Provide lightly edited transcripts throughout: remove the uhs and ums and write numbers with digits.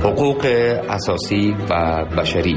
حقوق اساسی و بشری.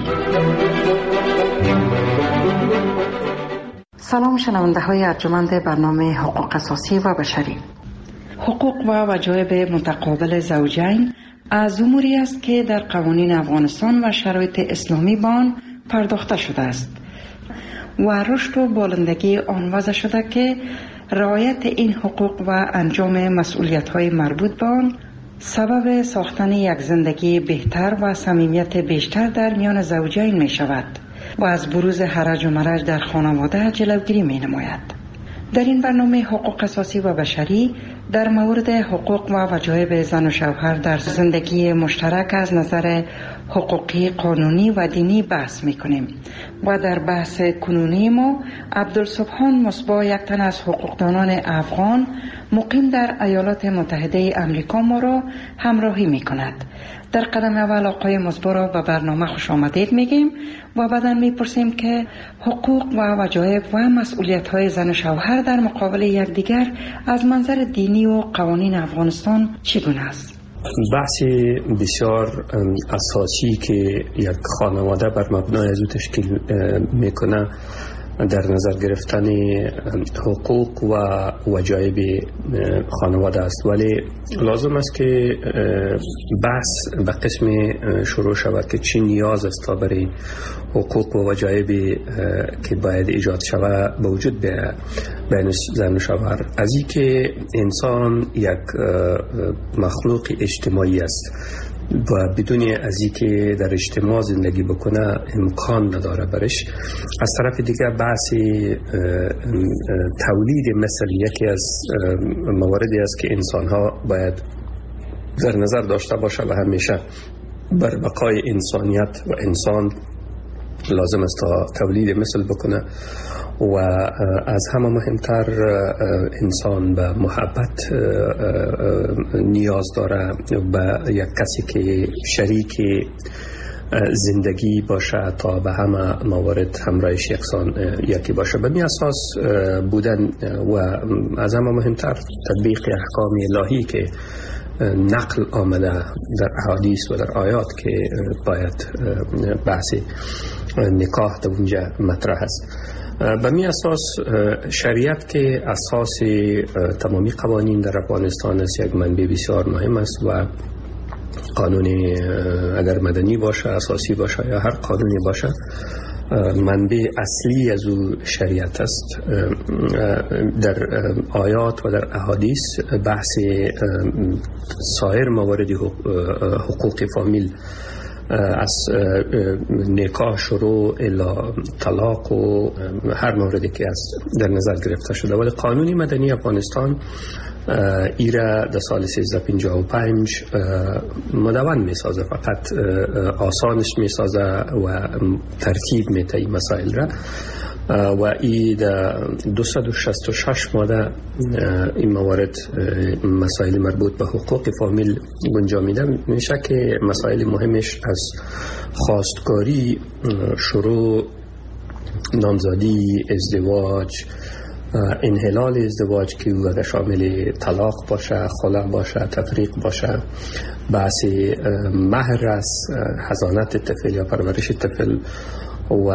سلام شنونده های ارجمند برنامه حقوق اساسی و بشری. حقوق و وجایب متقابل زوجین از اموری است که در قوانین افغانستان و شرایط اسلامی به آن پرداخته شده است و رشد و بالندگی آن وضع شده که رعایت این حقوق و انجام مسئولیت‌های مربوط به آن سبب ساختن یک زندگی بهتر و صمیمیت بیشتر در میان زوجین می شود و از بروز هرج و مرج در خانواده جلوگیری می نماید. در این برنامه حقوق اساسی و بشری در مورد حقوق و وجایب زن و شوهر در زندگی مشترک از نظر حقوقی، قانونی و دینی بحث می کنیم و در بحث کنونی ما عبدالسبحان مصباح، یک تن از حقوقدانان افغان مقیم در ایالات متحده امریکا ما را همراهی می کند. در قدم اول آقای مصباح را به برنامه خوش آمدید میگیم و بعدا میپرسیم که حقوق و وجایب و مسئولیت‌های زن و شوهر در مقابل یکدیگر از منظر دینی و قوانین افغانستان چگونه است؟ بحث بسیار اساسی که یک خانواده بر مبنای از او تشکیل میکنه در نظر گرفتن حقوق و وجایب خانواده است، ولی لازم است که بحث به قسم شروع شود که چی نیاز است تا برای حقوق و وجایب که باید ایجاد شود به وجود بین زن و شوهر. از این که انسان یک مخلوق اجتماعی است و بدون از اینکه در اجتماع زندگی بکنه امکان نداره برش. از طرف دیگر بحث تولید مثل یکی از مواردی است که انسان ها باید در نظر داشته باشه و همیشه بر بقای انسانیت و انسان لازم است تا تولید مثل بکنه و از همه مهمتر انسان به محبت نیاز داره و یک کسی که شریک زندگی باشه تا به همه موارد همراهش یکسان یکی باشه. به می اساس بودن و از همه مهمتر تطبیق احکام الهی که نقل آمده در احادیث و در آیات که باید بحث نکاح در اونجا مطرح است. به می اساس شریعت که اساس تمامی قوانین در افغانستان است یک منبع بسیار مهم است و قانون اگر مدنی باشه، اساسی باشه یا هر قانونی باشه، منبع اصلی از او شریعت است. در آیات و در احادیث بحث سایر موارد حقوق فامیل از نکاح شروع الی طلاق و هر موردی که از در نظر گرفته شده، ولی قانون مدنی افغانستان ایره در سال 1355 مدون می سازه، فقط آسانش می سازه و ترتیب می ته مسائل را و ای در 266 ماده این موارد مسائل مربوط به حقوق فامیل گنجانیده میشه که مسائل مهمش از خواستگاری، شروع، نامزدی، ازدواج، انحلال ازدواج که او شامل طلاق باشه، خلع باشه، تفریق باشه، بحث مهر است، حضانت طفل یا پرورش طفل و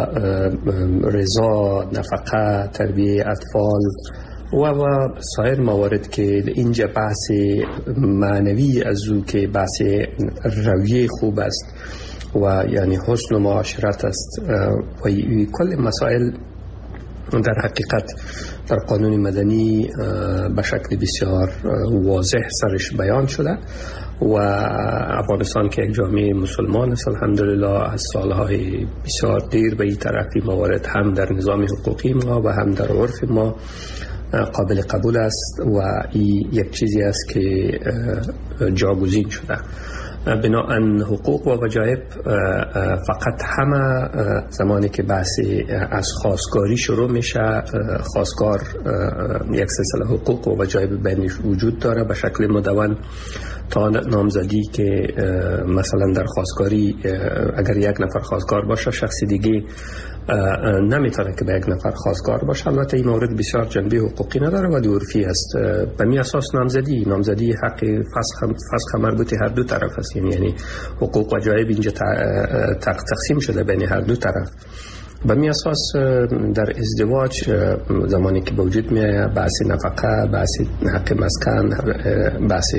رضا، نفقه، تربیه اطفال و سایر موارد که اینجا بحث معنوی از او که بحث رویه خوب است و یعنی حسن و معاشرت است و کل مسائل در حقیقت در قانون مدنی به شکل بسیار واضح سرش بیان شده و افغانستان که یک جامعه مسلمان است الحمدلله از سالهای بسیار دیر به این طرفی موارد هم در نظام حقوقی ما و هم در عرف ما قابل قبول است و این یک چیزی است که جاگزین شده. بنابراین حقوق و وجایب فقط همه زمانی که بحث از خواستگاری شروع میشه، خواستگار یک سلسله حقوق و وجایب بینش وجود داره به شکل مدون تا نامزدی که مثلا در خواستگاری اگر یک نفر خواستگار باشه شخص دیگه نمیتونه که به یک نفر خواستگار باشه. البته این مورد بسیار جنبه حقوقی نداره ولی عرفی است. به می اساس نامزدی حق فسخ مربوط هر دو طرف است، یعنی حقوق و جایب اینجا تقسیم شده بین هر دو طرف. به می اساس در ازدواج زمانی که به وجود میاد بحث نفقه، بحث حق مسکن، بحث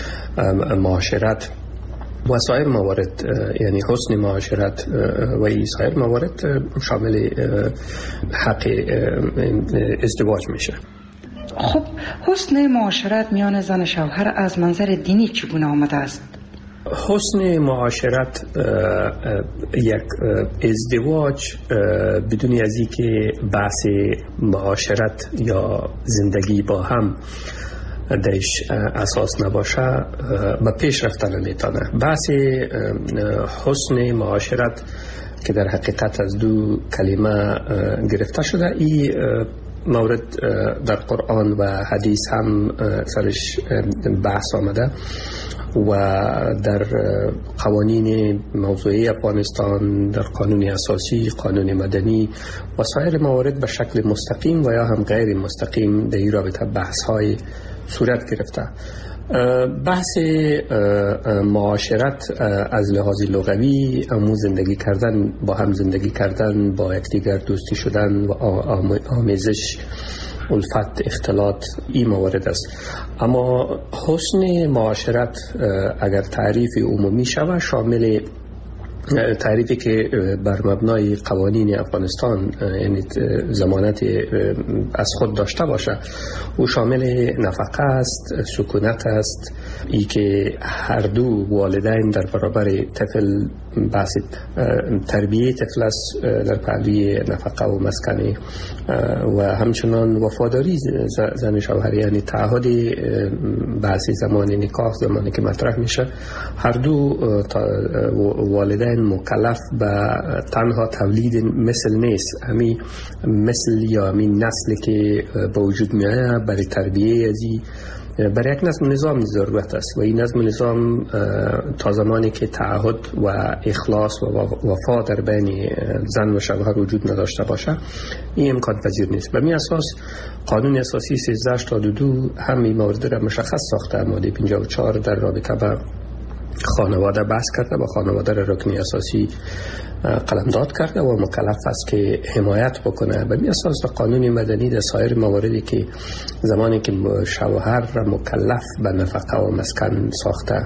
معاشرت و سایر موارد، یعنی حسن معاشرت و سایر موارد شامل حق ازدواج میشه. خب حسن معاشرت میان زن و شوهر از منظر دینی چگونه آمده است؟ حسن معاشرت یک ازدواج بدون از اینکه بحث معاشرت یا زندگی با هم درش اساس نباشه به پیش رفتن نمیتونه. بحث حسن معاشرت که در حقیقت از دو کلمه گرفته شده، این مورد در قرآن و حدیث هم سرش بحث آمده و در قوانین موضوعی افغانستان، در قانون اساسی، قانون مدنی و سایر موارد به شکل مستقیم و یا هم غیر مستقیم در این رابطه بحث های صورت گرفته. بحث معاشرت از لحاظ لغوی امو زندگی کردن، با هم زندگی کردن، با یکدیگر دوستی شدن و آمیزش، الفت، اختلاط، این موارد است. اما حسن معاشرت اگر تعریف عمومی شود، شامل تعریفی که بر مبنای قوانین افغانستان یعنی ضمانت از خود داشته باشه، او شامل نفقه است، سکونت است، ای که هر دو والدین در برابر طفل بحث تربیه طفل است در پهلوی نفقه و مسکنی و همچنان وفاداری زن شوهر، یعنی تعهد بحث زمان نکاح، زمانی که مطرح میشه، هر دو والدین مکلف به تنها تولید مثل نیست، همین مثل یا همین نسلی که به وجود میاد برای تربیه ازی برای یک نظم ضرورت است و این نظام تا زمانی که تعهد و اخلاص و وفا در بین زن و شوهر وجود نداشته باشه این امکان پذیر نیست. به می اساس قانون اساسی 1382 همین موارد را مشخص ساخته. ماده 54 در رابطه با خانواده بحث کرده و خانواده را رکن اساسی قلمداد کرده و مکلف است که حمایت بکنه. به اساس قانون مدنی در سایر مواردی که زمانی که شوهر را مکلف به نفقه و مسکن ساخته،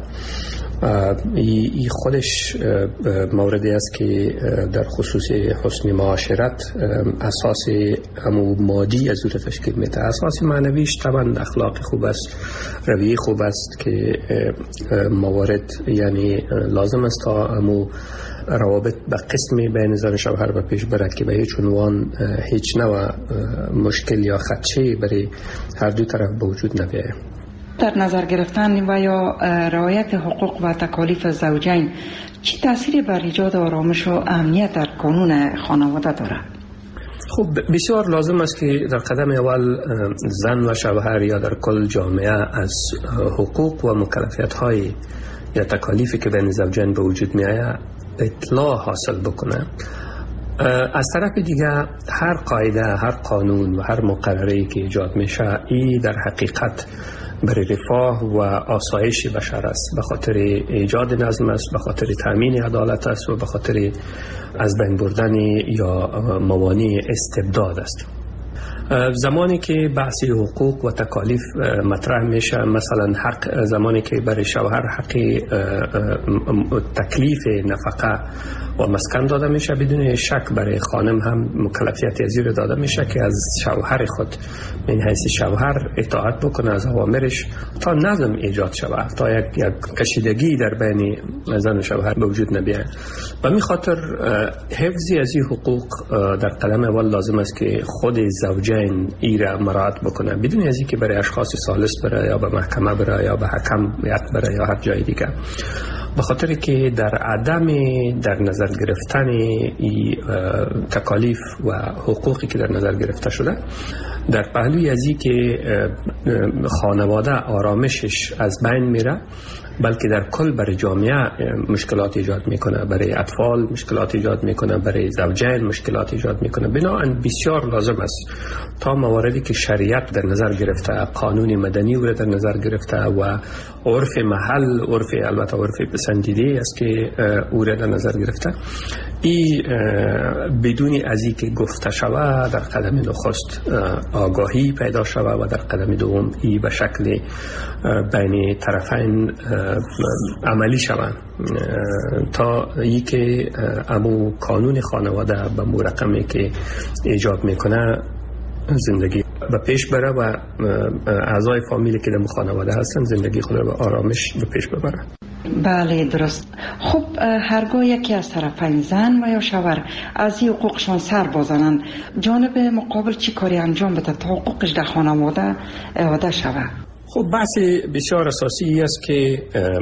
این خودش موردی است که در خصوص حسن معاشرت اساس همو مادی از او تشکیل میده. اساس معنویش طبعا اخلاق خوب است، رویه خوب است که موارد یعنی لازم است تا همو روابط به قسمی بین زن و شوهر به پیش برد که به هیچ عنوان هیچ نوع مشکل یا خدشه برای هر دو طرف به وجود نبیاید. در نظر گرفتن و یا رعایت حقوق و تکالیف زوجین چه تأثیری بر ایجاد آرامش و امنیت در قانون خانواده دارد؟ خب بسیار لازم است که در قدم اول زن و شوهر یا در کل جامعه از حقوق و مکلفیت های یا تکالیفی که بین زوجین به وجود می آید اطلاع حاصل بکنه. از طرف دیگه هر قاعده، هر قانون و هر مقرری که ایجاد میشه این در حقیقت برای رفاه و آسایش بشر است، به خاطر ایجاد نظم است، به خاطر تامین عدالت است و به خاطر از بین بردن یا موانع استبداد است. زمانی که بحث حقوق و تکالیف مطرح میشه، مثلا حق زمانی که برای شوهر حق تکلیف نفقه و مسکن داده میشه، بدون شک برای خانم هم مکلفیت ازیر داده میشه که از شوهر خود من حیث شوهر اطاعت بکنه از اوامرش تا نظم ایجاد شود، تا یک کشیدگی در بین زن و شوهر به وجود نبیاید. و می خاطر حفظی از این حقوق در قدم اول لازم است که خود زوجین ای را مراعات بکنه، بدون از اینکه برای اشخاص ثالث بره یا به محکمه بره یا به حکم بره یا هر جای دیگه، به خاطر که در عدم در نظر گرفتن تکالیف و حقوقی که در نظر گرفته شده در پهلوی ازی که خانواده آرامشش از بین میره، بلکه در کل برای جامعه مشکلات ایجاد میکنه، برای اطفال مشکلات ایجاد میکنه، برای زوجین مشکلات ایجاد میکنه. بنابراین بسیار لازم است تا مواردی که شریعت در نظر گرفته، قانون مدنی او در نظر گرفته و عرف محل، البته عرف پسندیده است که او در نظر گرفته، این بدون ازی که گفته شود در قدم نخست آگاهی پیدا شود و در قدم دوم ای به شکل بین طرفین عملی شود تا ای که امو قانون خانواده به مرقمی که ایجاد میکنه زندگی به پیش بره و اعضای فامیلی که در خانواده هستن زندگی خود رو به آرامش به پیش ببره. بله درست. خب هرگاه یکی از طرفین زن و یا شوهر از این حقوقشان سر بازنند، جانب مقابل چی کاری انجام بده تا حقوقش در خانواده اعاده شود؟ خب بحث بسیار اساسی است که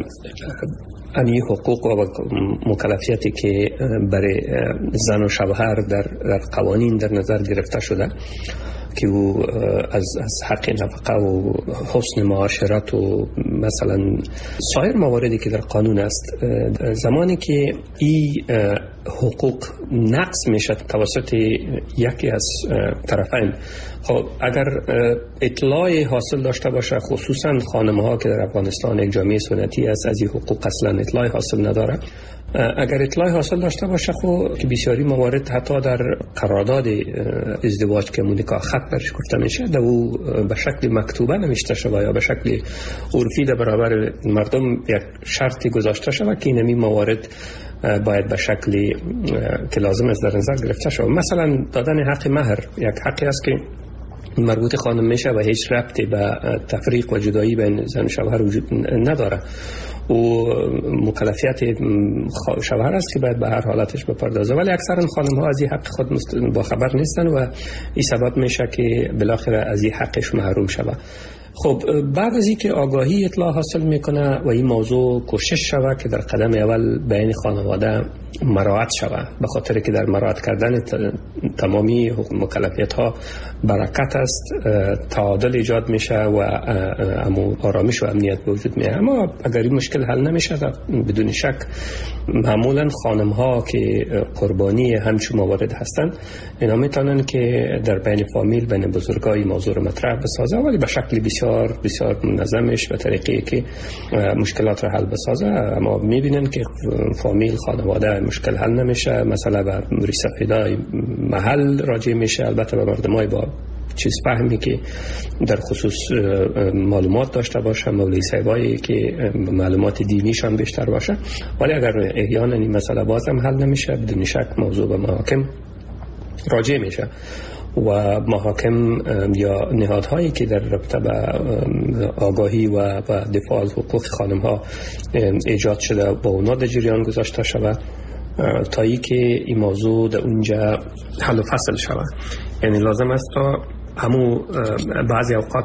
این حقوق و مکلفیتی که برای زن و شوهر در قوانین در نظر گرفته شده که او از حق نفقه و حسن معاشرت و مثلا سایر مواردی که در قانون است، زمانی که این حقوق نقض میشه توسط یکی از طرفین، خب اگر اطلاع حاصل داشته باشه، خصوصا خانم‌ها که در افغانستان یک جامعه سنتی است از این حقوق اصلا اطلاع حاصل نداره، اگر اطلاع حاصل داشته باشه خب که بسیاری موارد حتی در قرارداد ازدواج که نکاح خط برش گفته میشه در او به شکل مکتوبه نوشته شده یا به شکل عرفی در برابر مردم یک شرطی گذاشته شده که این موارد باید به شکلی که لازم است در نظر گرفته شود. مثلا دادن حق مهر یک حقی است که مربوط خانم میشه و هیچ ربطی به تفریق و جدایی بین زن و شوهر وجود نداره و مکلفیت شوهر است که باید به هر حالتش بپردازه، ولی اکثرا خانم ها از این حق خود با خبر نیستن و این سبب میشه که بالاخره از این حقش محروم شود. خب بعد از اینکه آگاهی اطلاع حاصل میکنه و این موضوع کوشش شود که در قدم اول بین خانواده مراعات شود، به خاطر که در مراعات کردن تمامی مکلفیت ها برکت است، تعادل ایجاد میشه و آرامش و امنیت به وجود میاد. اما اگر این مشکل حل نمیشه بدون شک معمولا خانم ها که قربانی همچون موارد هستند اینا میتونن که در بین فامیل بین بزرگای موضوع رو مطرح بسازه، ولی به شکل بسیار بسیار منظمش به طریقی که مشکلات رو حل بسازه. اما میبینن که فامیل خانواده مشکل حل نمیشه، مثلا به موری سفیدای محل راجع میشه، البته به مردمای با چیز فهمی که در خصوص معلومات داشته باشه، مولوی صاحبایی که معلومات دینیشان بیشتر باشه، ولی اگر احیانا این مسئله بازم حل نمیشه بدون شک موضوع به محاکم راجع میشه و محاکم یا نهادهایی که در رابطه به آگاهی و دفاع از حقوق خانم ها ایجاد شده با اونا در جریان گذاشته شود تا ای که این موضوع در اونجا حل و فصل شود. یعنی لازم است تا همو بعضی اوقات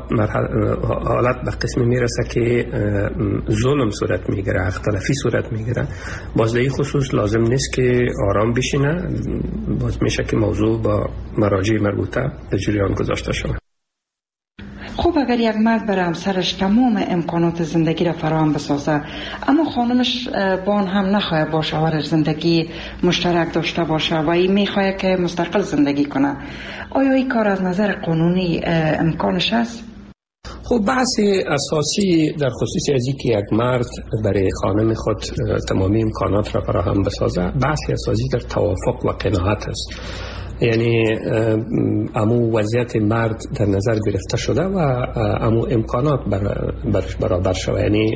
حالت به قسم میرسه که ظلم صورت میگیره، حق تلفی صورت میگیره، باز در این خصوص لازم نیست که آرام بشینه، باز میشه که موضوع با مراجع مربوطه در جریان گذاشته شود. خب اگر یک مرد برای همسرش تمام امکانات زندگی را فراهم بسازه اما خانمش با آن هم نخواهد با شوهرش زندگی مشترک داشته باشه و این میخواهد که مستقل زندگی کنه، آیا این کار از نظر قانونی امکانش است؟ خب بحث اساسی در خصوص از اینکه یک مرد برای خانم خود تمامی امکانات را فراهم بسازه بحث اساسی در توافق و قناعت است. یعنی امو وضعیت مرد در نظر گرفته شده و امو امکانات برش برابر شده، یعنی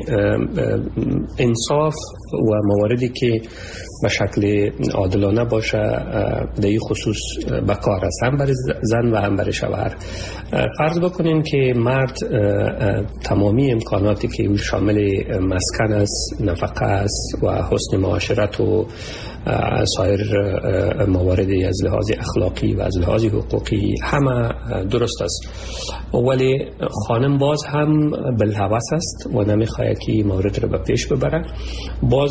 انصاف و مواردی که به شکل عادلانه باشه در این خصوص به کار است، هم برای زن و هم برای شوهر. فرض بکنین که مرد تمامی امکاناتی که شامل مسکن است، نفقه است و حسن معاشرت و سایر مواردی از لحاظ اخلاقی و از لحاظ حقوقی همه درست است، ولی خانم باز هم بالهوس است و نمیخواهد که مورد را به پیش ببره. باز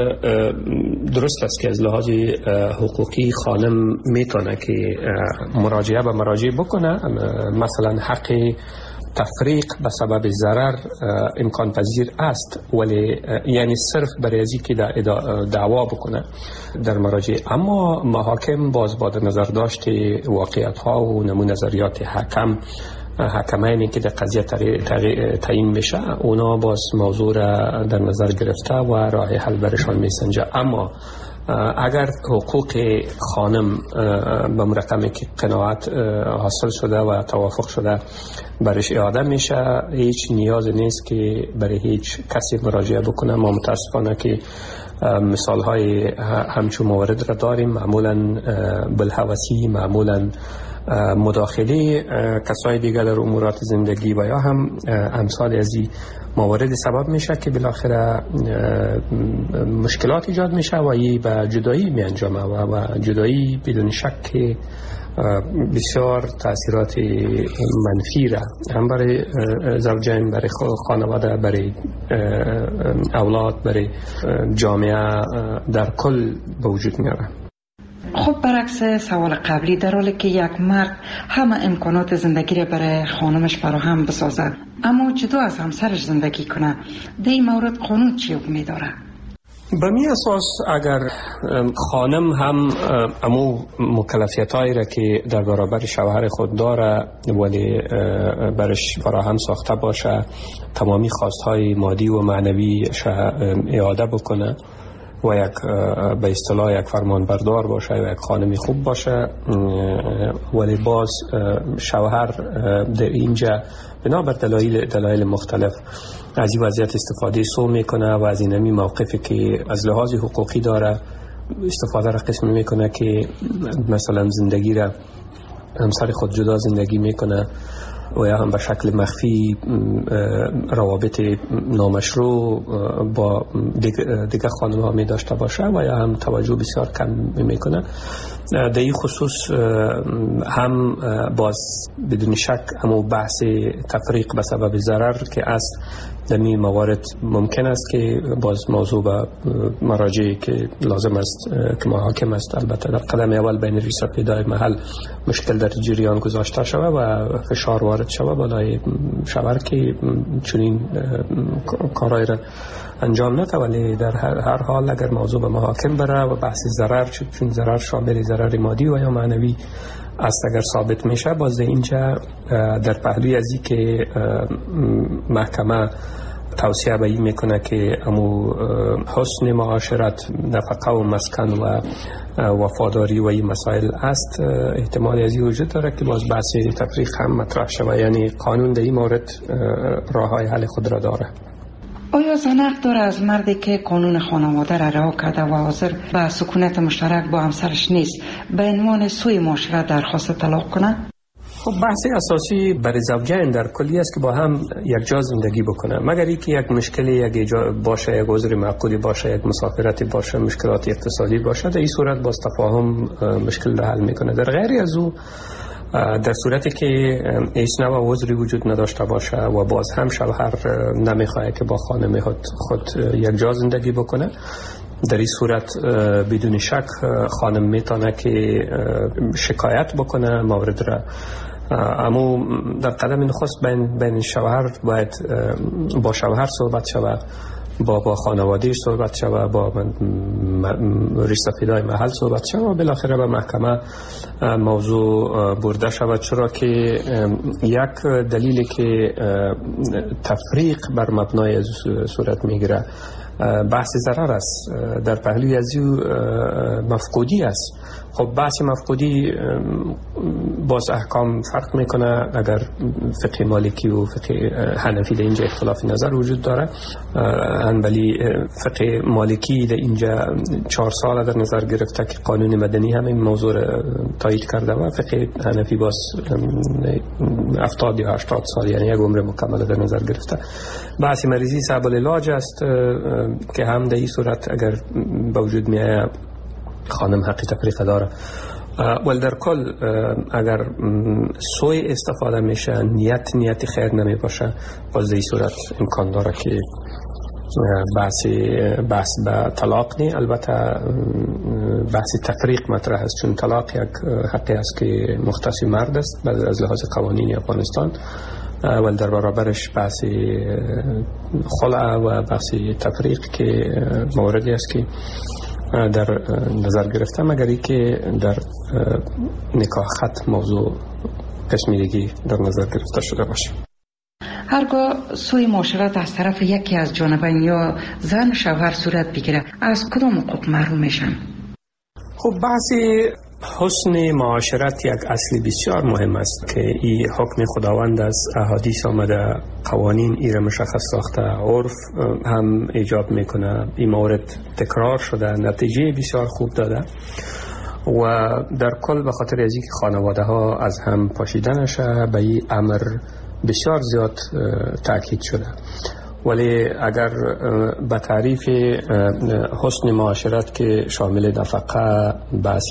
درست است که از لحاظ حقوقی خانم میتونه که مراجعه به مراجع بکنه، مثلا حق تفریق به سبب ضرر امکان پذیر است، ولی یعنی صرف برای ازی که دعوا بکنه در مراجع. اما محاکم باز با نظر داشت واقعیت ها و نظریات حکمینی که در قضیه تعیین میشه، اونا باز موضوع را در نظر گرفته و راه حل برشان میسنجه. اما اگر حقوق خانم به مرقمی که قناعت حاصل شده و توافق شده برش اعاده میشه، هیچ نیاز نیست که برای هیچ کسی مراجعه بکنه. ما متاسفانه که مثال های همچون موارد را داریم، معمولا بالهوسی، معمولا مداخله کسای دیگر در امورات زندگی و یا هم امثال از این موارد سبب میشه که بالاخره مشکلات ایجاد میشه و این به جدایی می انجامه و جدایی بدون شک بسیار تاثیرات منفی را هم برای زوجین، برای خانواده، برای اولاد، برای جامعه در کل به وجود میاره. خب برعکس سوال قبلی، در حالی که یک مرد همه امکانات زندگی را برای خانمش فراهم بسازد اما جدا از همسرش زندگی کنه، در این مورد قانون چی حکمی داره؟ به می اساس اگر خانم هم امو مکلفیت هایی را که در برابر شوهر خود داره ولی برش فراهم ساخته باشه، تمامی خواست های مادی و معنوی اعاده بکنه و یک به اصطلاح یک فرمان بردار باشه و یک خانمی خوب باشه، ولی باز شوهر در اینجا بنابر دلایل مختلف از این وضعیت استفاده سو میکنه و از اینمی موقفی که از لحاظ حقوقی داره استفاده را قسمی میکنه که مثلا زندگی را همسر خود جدا زندگی میکنه و یا هم به شکل مخفی روابط نامشروع با دیگه خانم ها می داشته باشه و یا هم توجه بسیار کم میکنه. در این خصوص هم باز بدون شک همون بحث تفریق به سبب ضرر که است، در این موارد ممکن است که باز موضوع به مراجعی که لازم است که محاکم است البته در قدم اول بین رئیس پیدای محل مشکل در جریان گذاشته شده و فشار وارد شده بالای شوهر که چنین کارهای را انجام نده، ولی در هر حال اگر موضوع به محاکم بره و بحث ضرر، چون ضرر شامل ضرر مادی و یا معنوی است، اگر ثابت میشه، باز اینجا در پهلوی ازی که محکمه توصیه به این میکنه که امو حسن معاشرت، نفقه و مسکن و وفاداری و این مسائل است، احتمال ازی وجود داره که باز بحث تفریق هم مطرح شود. یعنی قانون در این مورد راه های حل خود را داره. آیا زن حق داره از مردی که قانون خانواده را رها کرده و حاضر به سکونت مشترک با همسرش نیست به عنوان سوی معاشرت درخواست طلاق کنه؟ خب بحث اساسی برای زوجین در کلی است که با هم یک جا زندگی بکنه، مگر اینکه یک مشکلی یک باشه، یک عذر معقولی باشه، یک مسافرتی باشه، مشکلات اقتصادی باشه، در این صورت باز تفاهم مشکل را حل میکنه. در غیر از او، در صورتی که هیچ نوع عذری وجود نداشته باشه و باز هم شوهر نمیخواد که با خانم خود یک جا زندگی بکنه، در این صورت بدون شک خانم میتونه که شکایت بکنه مورد را. اما در قدم نخست بین شوهر باید با شوهر صحبت شود، با خانوادهش صحبت شود، با رئیس پیدای محل صحبت شود و بالاخره به محکمه موضوع برده شود، چرا که یک دلیلی که تفریق بر مبنای صورت میگیره بحث ضرر است، در پهلوی از مفقودی است. خب بحث مفقودی باز احکام فرق میکنه. اگر فقه مالکی و فقه حنفی در اینجا اختلاف نظر وجود داره، ولی فقه مالکی در اینجا 4 سال در نظر گرفته که قانون مدنی هم این موضوع تایید کرده و فقه حنفی باز 70 یا 80 سال، یعنی یک عمر مکمل در نظر گرفته. بحث مریضی صعب العلاج است که هم در این صورت اگر به وجود میاد خانم حق تفریق داره. ولی در کل اگر سوی استفاده میشه، نیت خیر نمی باشه، باز در صورت امکان داره که بحث به طلاق نی. البته بحث تفریق مطرح است، چون طلاق یک حقی است که مختص مرد است از لحاظ قوانین افغانستان، ولی در برابرش بحث خلع و بحث تفریق که موردی است که در نظر گرفته، مگری که در نکاح ختم موضوع قسمی دیگی در نظر گرفته شده باشه. هرگاه سوی معاشرت از طرف یکی از جانبین یا زن شوهر صورت بگیره، از کدام حقوق محروم میشن؟ خب بحث حسن معاشرت یک اصل بسیار مهم است که این حکم خداوند است، احادیث آمده، قوانین ای را مشخص ساخته، عرف هم ایجاب میکنه، این مورد تکرار شده، نتیجه بسیار خوب داده و در کل به خاطر از اینکه خانواده ها از هم پاشیده نشه به این امر بسیار زیاد تاکید شده. ولی اگر به تعریف حسن معاشرت که شامل نفقه، بحث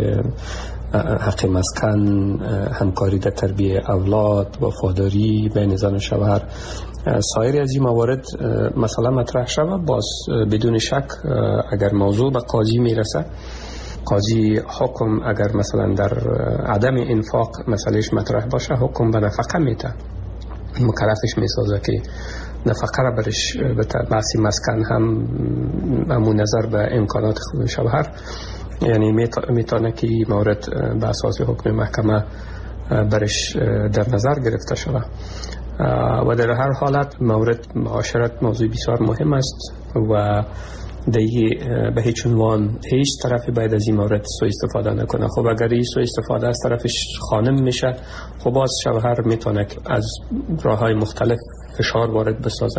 حق مسکن، همکاری در تربیت اولاد، وفاداری بین زن و شوهر، سایر از این موارد مثلا مطرح شود، باز بدون شک اگر موضوع به قاضی میرسه، قاضی حکم اگر مثلا در عدم انفاق مسئلهش مطرح باشه، حکم به نفقه میده، مکلفش میسازه که نفقه را برش بحث مسکن هم همون نظر به امکانات شوهر، یعنی میتونه که مورد به اساس حکم محکمه برش در نظر گرفته شود. و در هر حالت مورد معاشرت موضوع بسیار مهم است و به هیچ عنوان هیچ طرفی باید از این مورد سوء استفاده نکنه. خب اگر این سوء استفاده از طرفش خانم میشه، خب باز شوهر میتونه از راههای مختلف فشار وارد بسازه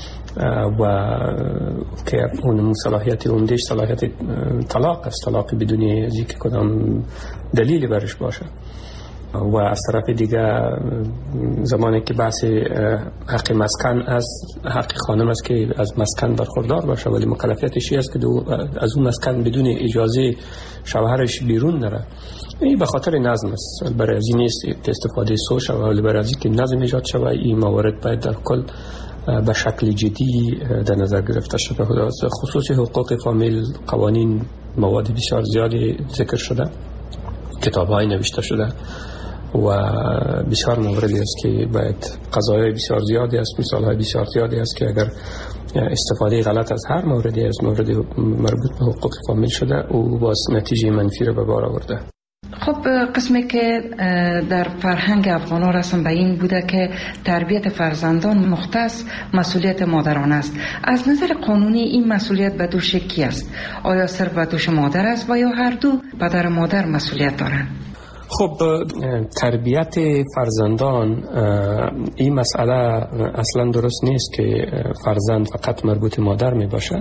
و که اون صلاحیت اوندهش صلاحیت طلاق است، طلاق بدون از اینکه کدام دلیلی برش باشه. و از طرف دیگه زمانی که بحث حق مسکن از حق خانم است که از مسکن برخوردار باشه، ولی مکلفیتش است که از اون مسکن بدون اجازه شوهرش بیرون نره. این به خاطر نظم است، برای از این نیست استفاده سو شود، ولی برای از این که نظم ایجاد شود، این موارد باید در کل به شکل جدی در نظر گرفته شده. خصوصی حقوق فامیل، قوانین، مواد بسیار زیادی ذکر شده، کتاب‌های نوشته شده و بسیار موردی است که باید قضایای بسیار زیادی است، مثال‌های بسیار زیادی است که اگر استفاده غلط از هر موردی از مورد مربوط به حقوق فامیل شده او باز نتیجه منفی را به بار آورده. خب قسمی که در فرهنگ افغان‌ها رسم به این بوده که تربیت فرزندان مختص مسئولیت مادران است. از نظر قانونی این مسئولیت به دوش کی است؟ آیا صرف به دوش مادر است و یا هر دو پدر و مادر مسئولیت دارند؟ خب تربیت فرزندان این مسئله اصلا درست نیست که فرزند فقط مربوط مادر می باشه.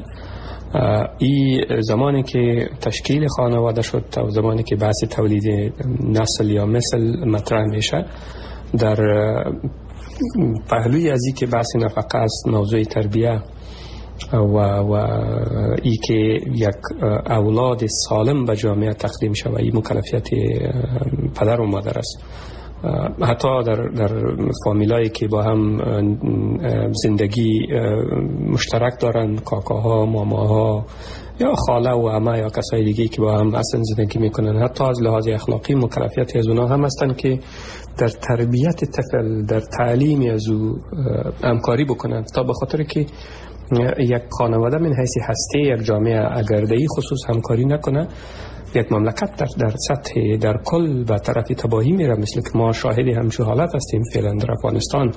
این زمانی که تشکیل خانواده شد و زمانی که بحث تولید نسل یا مثل مطرح میشه، در پهلوی از این که بحث نفقه است، موضوع تربیه و ای که یک اولاد سالم به جامعه تقدیم شود، این مکلفیت پدر و مادر است. حتی در فامیلایی که با هم زندگی مشترک دارن، کاکاها، ماماها یا خاله و عمه یا کسای دیگه که با هم اصلا زندگی میکنن، حتی از لحاظ اخلاقی مکلفیت از اونا هم هستن که در تربیت طفل، در تعلیم از او همکاری بکنن، تا به خاطر که یک خانواده من حیث هسته یک جامعه اگر در این خصوص همکاری نکنه، یک مملکت در سطح در کل به طرف تباهی میره، مثل که ما شاهد همچون حالت هستیم فعلا در افغانستان.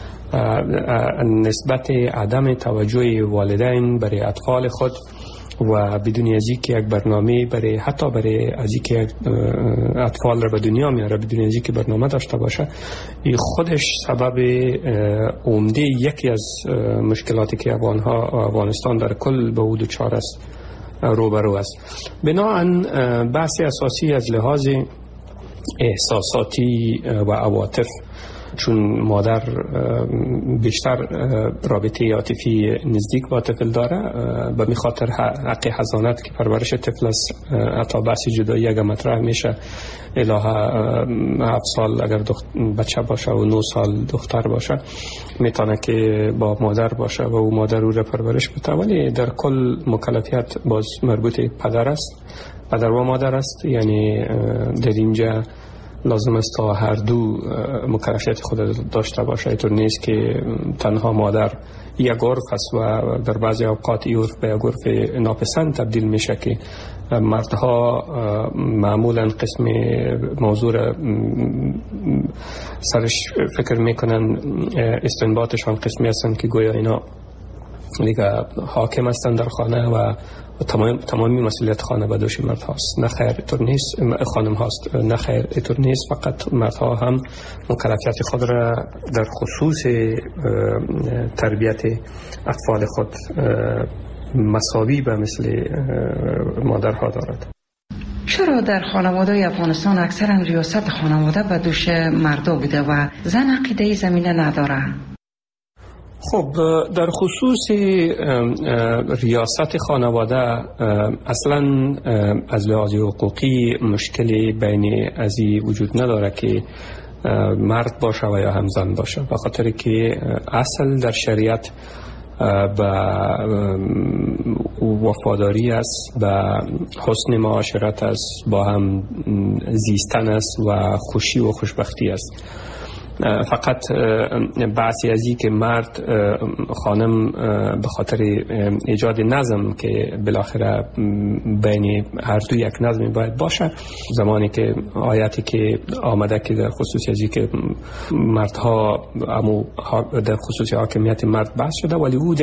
نسبت عدم توجه والدین برای اطفال خود و بدون از اینکه یک برنامه حتی برای از اینکه اطفال را به دنیا میاره، بدون از اینکه برنامه داشته باشه، این خودش سبب عمده یکی از مشکلاتی که افغانستان در کل به او دچار است روبرو است. بنابراین بحث اساسی از لحاظ احساساتی و عواطف چون مادر بیشتر رابطه عاطفی نزدیک با طفل داره، به می خاطر حق حضانت که پرورش طفل است، حتی بحث جدایی اگر مطرح میشه الهه 7 سال اگر بچه باشه و 9 سال دختر باشه میتونه که با مادر باشه و او مادر او را پرورش بده، ولی در کل مکلفیت باز مربوط پدر است، پدر و مادر است. یعنی در اینجا لازم است تا هر دو مکلفیت خود داشته باشه. اینطور نیست که تنها مادر یک عرف است و در بعضی اوقات این عرف به یک عرف ناپسند تبدیل میشه که مردها معمولا قسم موضوع سرش فکر میکنن، استنباطشان قسمی هستند که گویا اینا دیگه حاکم هستند در خانه و تمامی مسئولیت خانه به دوش مرد هاست. نه خیر، اینطور نیست. خانم هاست. نه خیر، اینطور نیست. فقط مردها هم مکلفیت خود را در خصوص تربیت اطفال خود مساوی به مثل مادرها دارد. چرا در خانواده افغانستان اکثرا ریاست خانواده به دوش مردا بوده و زن عقیده زمینه نداره؟ خب در خصوص ریاست خانواده اصلا از لحاظ حقوقی مشکلی بین ازی وجود نداره که مرد باشه و یا هم زن باشه، به خاطر که اصل در شریعت به وفاداری است، به حسن معاشرت است، با هم زیستن است و خوشی و خوشبختی است. فقط بحثی از این که مرد خانم به خاطر ایجاد نظم که بالاخره بین هر دو یک نظمی باید باشه، زمانی که آیاتی که آمده که در خصوص از این که مردها در خصوص حاکمیت مرد بحث شده، ولی او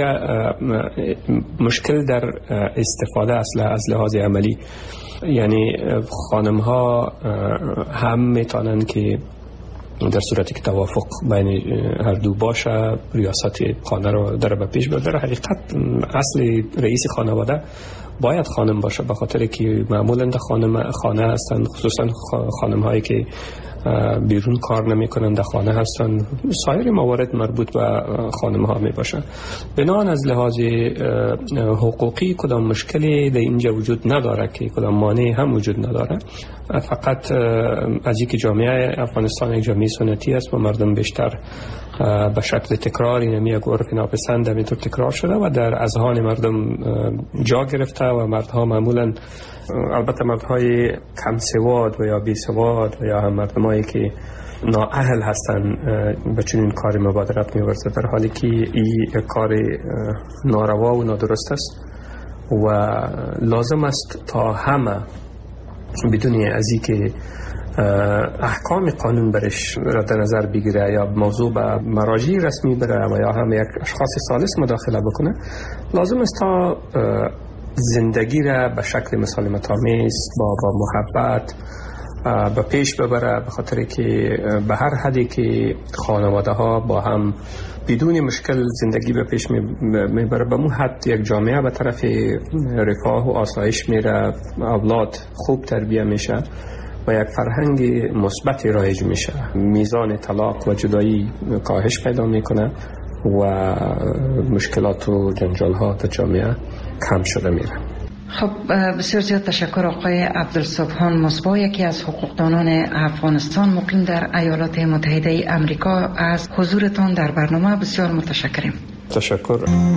مشکل در استفاده از لحاظ عملی. یعنی خانم ها هم میتونن که در صورتی که توافق بین هر دو باشه ریاست خانه رو در به پیش ببره. حقیقت اصل رئیس خانواده باید خانم باشه، به خاطر که معمولا در خانه هستند، خصوصا خانم هایی که بیرون کار نمی کنند در خانه هستند. سایر موارد مربوط به خانم ها می باشه. بنابراین از لحاظ حقوقی کدام مشکلی در اینجا وجود نداره که کدام مانعی هم وجود نداره. فقط از اینکه جامعه افغانستان یک جامعه سنتی است و مردم بیشتر به شکل تکراری نمی یک عرف ناپسند همینطور تکرار شده و در اذهان مردم جا گرفته و مردها معمولا، البته مردهای کم سواد و یا بی سواد و یا هم مردمایی که نااهل هستن به چنین کاری مبادرت می‌ورزه، در حالی که این کار ناروا و نادرست است و لازم است تا همه بدون از اینکه احکام قانون برش را در نظر بگیره یا موضوع به مراجع رسمی بره و یا هم یک اشخاص ثالث مداخله بکنه، لازم است تا زندگی را به شکل مسالمت آمیز با محبت به پیش ببره، به خاطر که به هر حدی که خانواده ها با هم بدون مشکل زندگی به پیش میبره، به اون حد یک جامعه به طرف رفاه و آسایش میره، اولاد خوب تربیه میشه و یک فرهنگ مثبت رایج میشه، میزان طلاق و جدایی کاهش پیدا میکنه و مشکلات و جنجال ها در جامعه کم شده میره. خب بسیار زیاد تشکر آقای عبدالسبحان مصباح، یکی از حقوقدانان افغانستان مقیم در ایالات متحده امریکا، از حضورتان در برنامه بسیار متشکریم. تشکر.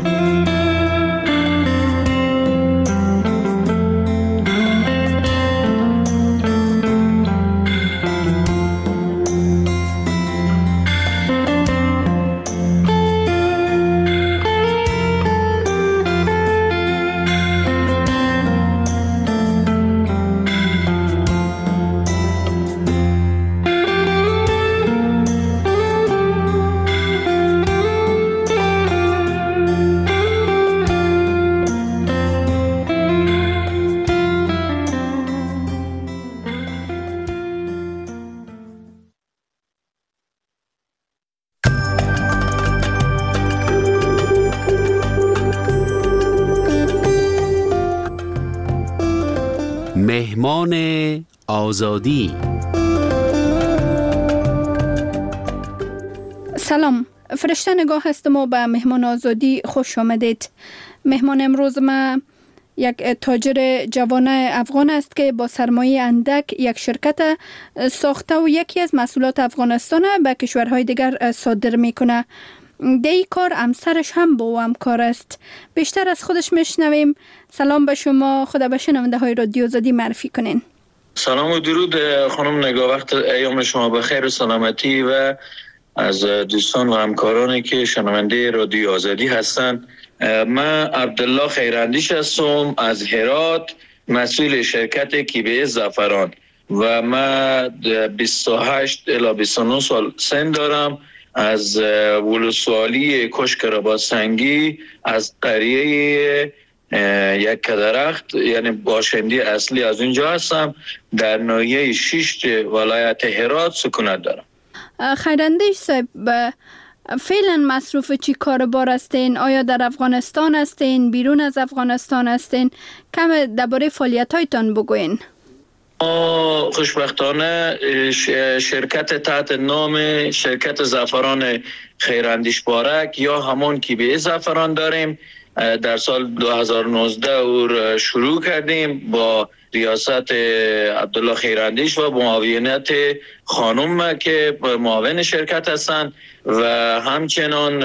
مهمان آزادی. سلام، فرشته نگاه هستم و به مهمان آزادی خوش آمدید. مهمان امروز ما یک تاجر جوان افغان است که با سرمایه اندک یک شرکت ساخته و یکی از محصولات افغانستان به کشورهای دیگر صادر میکنه. در این کار همسرش هم با او همکار است. بیشتر از خودش میشنویم. سلام به شما، خدا به شنونده های رادیو آزادی معرفی کنین. سلام و درود خانم نگاه، وقت ایام شما بخیر و سلامتی و از دوستان و همکارانی که شنونده رادیو آزادی هستند. من عبدالله خیراندیش هستم از هرات، مسئول شرکت کیبه زعفران و من 28 الی 29 سال سن دارم. از ولسوالی کشک رباط‌سنگی از قریه یک درخت، یعنی باشنده اصلی از اونجا هستم. در ناحیه 6 ولایت هرات سکونت دارم. خیراندیش صاحب، فعلا مصروف چی کاربار هستین؟ آیا در افغانستان هستین؟ بیرون از افغانستان هستین؟ کم درباره فعالیت‌هایتان بگوین. خوشبختانه شرکت تحت نام شرکت زعفران خیراندیش بارک یا همون کیبه زعفران داریم. در سال 2019 او شروع کردیم با ریاست عبدالله خیراندیش و معاونت خانم که معاون شرکت هستند و همچنان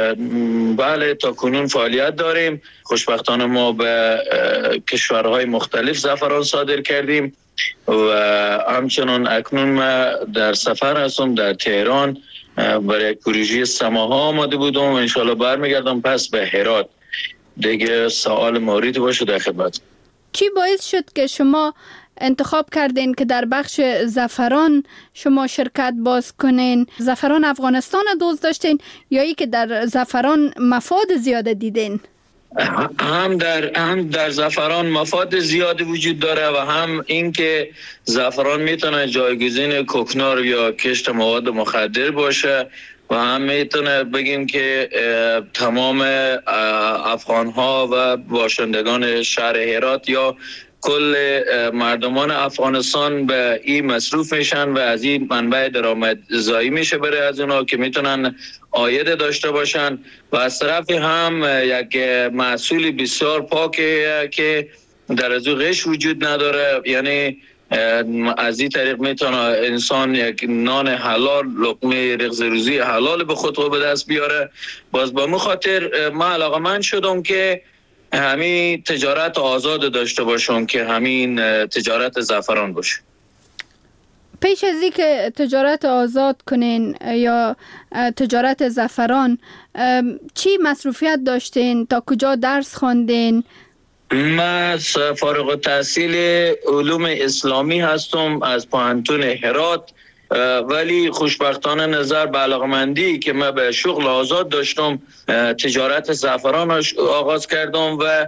بله تا کنون فعالیت داریم. خوشبختانه ما به کشورهای مختلف زعفران صادر کردیم و همچنان اکنون ما در سفر هستم در تهران برای پروژه سماها آماده بودم و انشالله برمیگردم پس به هرات. دیگه سوال موردی باشه در خدمت. چی باعث شد که شما انتخاب کردین که در بخش زعفران شما شرکت باز کنین؟ زعفران افغانستان دوست داشتین یا ای که در زعفران مفاد زیاده دیدین؟ هم در زعفران مفاد زیادی وجود داره و هم این که زعفران میتونه جایگزین کوکنار یا کشت مواد مخدر باشه و هم میتونه بگیم که تمام افغانها و باشندگان شهر هرات یا کل مردمان افغانستان به این مصروف میشن و از این منبع درآمدزایی میشه برای از اونا که میتونن عاید داشته باشن و از طرف هم یک محصول بسیار پاکه که در از غش وجود نداره. یعنی از این طریق میتونه انسان یک نان حلال، لقمه رغز روزی حلال به خود به دست بیاره. باز با خاطر من علاقه‌مند شدم که همین تجارت آزاد داشته باشم که همین تجارت زعفران باشه. پیش از این که تجارت آزاد کنین یا تجارت زعفران چی مصروفیت داشتین؟ تا کجا درس خواندین؟ من فارغ التحصیل علوم اسلامی هستم از پوهنتون هرات، ولی خوشبختانه نظر به علاقمندی که من به شغل آزاد داشتم تجارت زعفران آغاز کردم و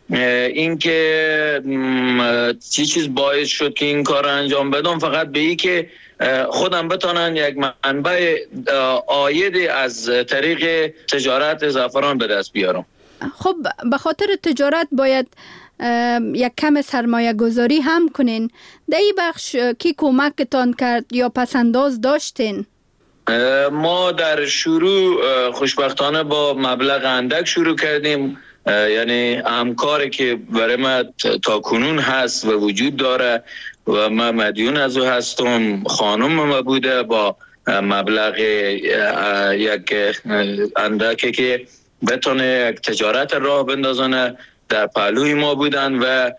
اینکه چیز باعث شد که این کار انجام بدم فقط به این که خودم بتونن یک منبع عاید از طریق تجارت زعفران به دست بیارم. خب به خاطر تجارت باید یک کم سرمایه گذاری هم کنین. در این بخش کی کمکتان کرد یا پسنداز داشتین؟ ما در شروع خوشبختانه با مبلغ اندک شروع کردیم، یعنی همکاری که برای ما تا کنون هست و وجود داره و من مدیون از او هستم. خانم ما بوده با مبلغ یک اندکی که بتونه یک تجارت راه بندازنه در پهلوی ما بودن و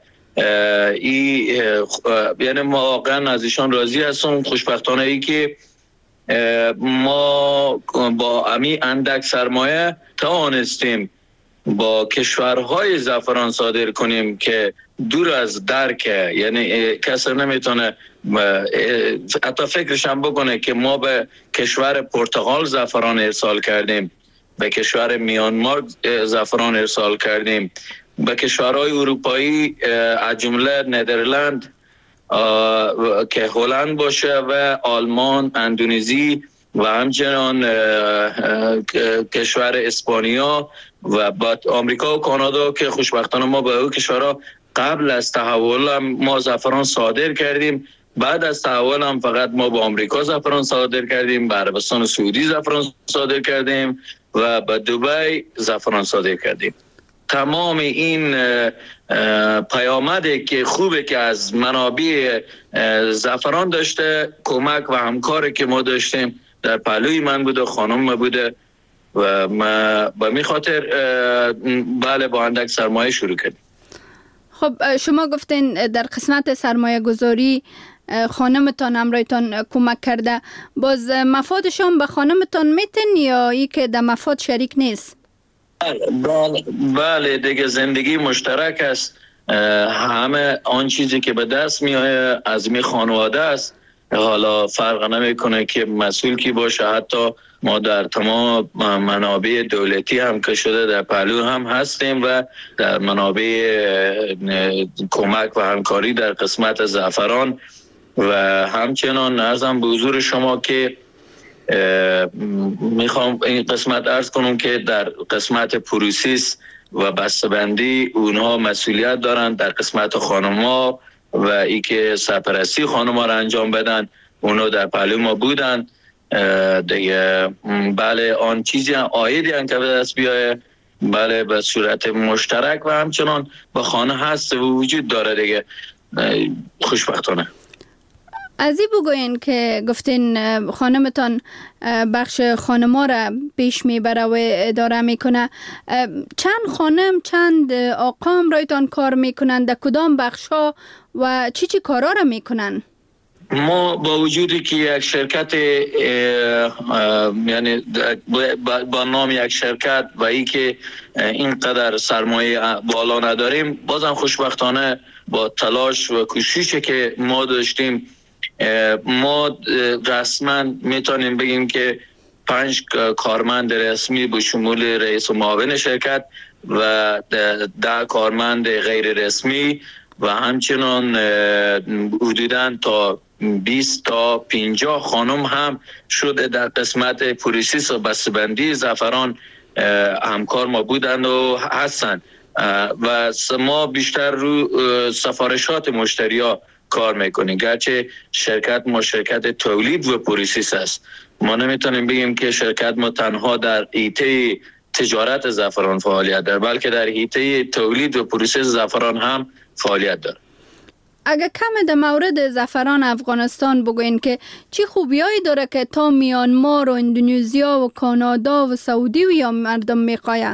یعنی ما واقعا از ایشان راضی هستم. خوشبختانه ای که ما با امی اندک سرمایه توانستیم با کشورهای زعفران صادر کنیم که دور از درکه، یعنی کسی نمیتونه حتی فکرش هم بکنه که ما به کشور پرتغال زعفران ارسال کردیم، به کشور میانمار زعفران ارسال کردیم، به کشورهای اروپایی از جمله ندرلند که هلند باشه و آلمان، اندونزی و همچنان کشور اسپانیا و بعد آمریکا و کانادا که خوشبختانه ما به اون کشورها قبل از تحول ما زعفران صادر کردیم بعد از تحول هم فقط ما با آمریکا زعفران صادر کردیم، به عربستان سعودی زعفران صادر کردیم و به دبی زعفران صادر کردیم. تمام این پیامدی که خوبه که از منابع زعفران داشته، کمک و همکاری که ما داشتیم در پهلوی من بوده، خانم بوده و ما به می خاطر بله با اندک سرمایه شروع کردیم. خب شما گفتین در قسمت سرمایه گذاری خانمتان همراهتان کمک کرده، باز مفادشان به خانمتان میتن یا ای که در مفاد شریک نیست؟ بله دیگه زندگی مشترک است. همه آن چیزی که به دست میآید از می خانواده است. حالا فرق نمیکنه که مسئول کی باشه. حتی ما در تمام منابع دولتی هم که شده در پهلو هم هستیم و در منابع کمک و همکاری در قسمت زعفران و همچنان عرضم به حضور شما که میخوام این قسمت عرض کنم که در قسمت پروسیس و بسته‌بندی اونها مسئولیت دارن. در قسمت خانم‌ها و ای که سرپرستی خانم‌ها را انجام بدن اونها در پهلو ما بودن دیگه. بله آن چیزی آیدی هم که به دست بیایه بله به صورت مشترک و همچنان به خانه هست و وجود داره دیگه. خوشبختانه از این بگوین که گفتین خانمتان بخش خانما را پیش میبره و اداره میکنه، چند خانم چند آقا همراهتان کار میکنن، در کدام بخش ها و چی کارا را میکنن؟ ما با وجودی که یک شرکت یعنی با نام یک شرکت و ای که اینقدر سرمایه بالا نداریم، بازم خوشبختانه با تلاش و کوششی که ما داشتیم ما رسما میتونیم بگیم که 5 کارمند رسمی به شمول رئیس و معاون شرکت و 10 کارمند غیر رسمی و همچنان حدوداً تا 20 تا 50 خانم هم شده در قسمت پروسس و بسته‌بندی زعفران همکار ما بودند و هستند و ما بیشتر رو سفارشات مشتری‌ها کار میکنیم. گرچه شرکت ما شرکت تولید و پروسس است، ما نمیتونیم بگیم که شرکت ما تنها در حیطه تجارت زعفران فعالیت داره، بلکه در حیطه تولید و پروسس زعفران هم فعالیت داره. اگر کم در مورد زعفران افغانستان بگوین که چی خوبیایی داره که تا میانمار و اندونزیا و کانادا و سعودی و یا مردم میخواه؟